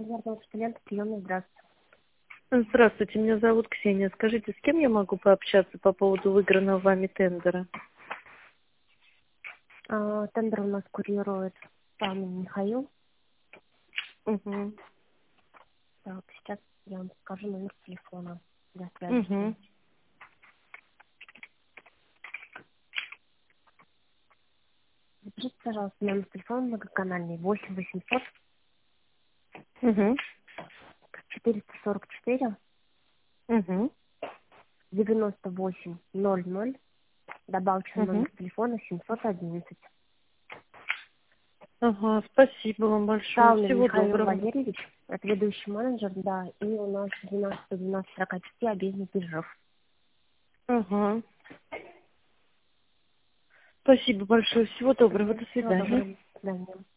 Наверное, клиент приемный, здравствуйте. Здравствуйте, меня зовут Ксения. Скажите, с кем я могу пообщаться по поводу выигранного вами тендера? Тендер у нас курирует сам Михаил. Угу. Так, сейчас я вам скажу номер телефона для связи. Угу. Запишите, пожалуйста, номер телефона многоканальный 8 800 Угу. 444 Угу. 98 00. Добавочный Угу. номер телефона 711. Ага, спасибо вам большое. Саунер Всего Михаил доброго. Валерьевич, это ведущий менеджер, да, и у нас 12-12-45 объездный Биржев. Ага. Спасибо большое. Всего доброго. До Всего свидания. доброго. До свидания.